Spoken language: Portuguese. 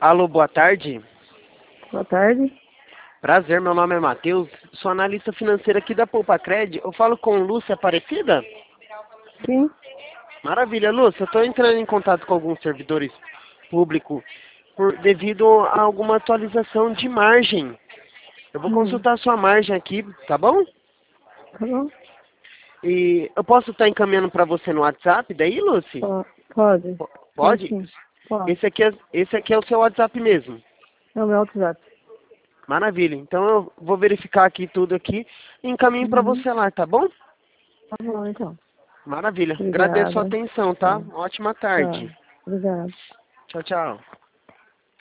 Alô, boa tarde. Boa tarde. Prazer, meu nome é Matheus, sou analista financeira aqui da Poupacred. Eu falo com Lúcia Aparecida? Sim. Maravilha, Lúcia. Eu estou entrando em contato com alguns servidores públicos devido a alguma atualização de margem. Eu vou consultar a sua margem aqui, tá bom? Tá bom? E eu posso estar encaminhando para você no WhatsApp daí, Lúcia? Pode. Pode Pode? sim. Pode. Esse aqui é o seu WhatsApp mesmo. É o meu WhatsApp. Maravilha. Então eu vou verificar aqui tudo aqui e encaminho para você lá, tá bom? Tá bom, então. Maravilha. Agradeço a Obrigada. atenção, tá? Tá. Ótima Tá. tarde. Obrigada. Tchau, tchau.